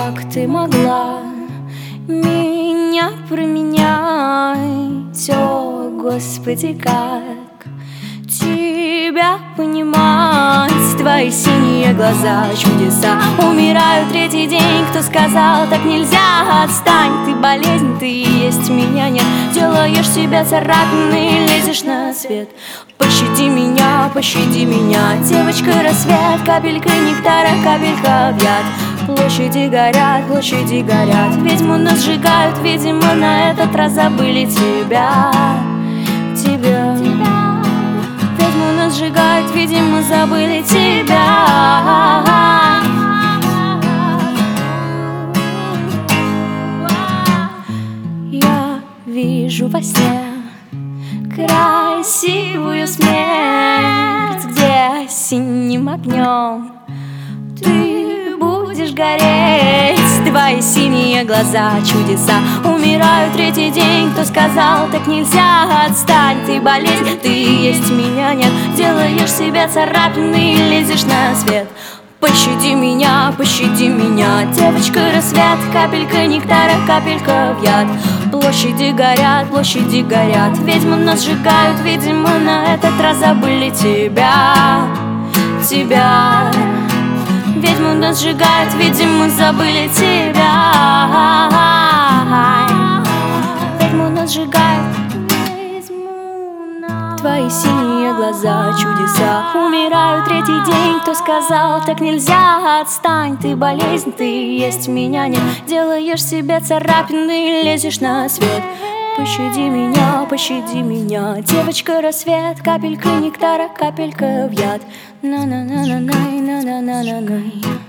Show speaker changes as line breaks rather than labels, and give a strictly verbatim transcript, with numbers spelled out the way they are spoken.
как ты могла меня променять? О, Господи, как тебя понимать? Твои синие глаза, чудеса. Умираю третий день, кто сказал, так нельзя? Отстань, ты болезнь, ты есть, меня нет. Делаешь себя царапиной, лезешь на свет. Пощади меня, пощади меня, девочка, рассвет. Капелька нектара, капелька в яд. Площади горят, площади горят. Ведьму нас сжигают, видимо, на этот раз забыли тебя. Тебя, тебя. Ведьму нас сжигают, видимо, забыли тебя. Я вижу во сне красивую смерть, где синим огнем ты будешь гореть. Твои синие глаза, чудеса. Умираю третий день, кто сказал, так нельзя? Отстань, ты болезнь, ты есть, меня нет. Делаешь себя царапиной, лезешь на свет. Пощади меня, пощади меня, девочка, рассвет. Капелька нектара, капелька в яд. Площади горят, площади горят. Ведьмы нас сжигают, видимо, на этот раз забыли тебя. Тебя. Ведьму нас сжигают, видимо, забыли тебя. Ведьму нас сжигают. Твои синие глаза, чудеса. Умираю третий день, кто сказал, так нельзя? Отстань, ты болезнь, ты есть, меня нет. Делаешь себе царапины, лезешь на свет. Пощади меня, пощади меня, девочка, рассвет. Капелька нектара, капелька в яд. На-на-на-на-на, на-на-на-на-на.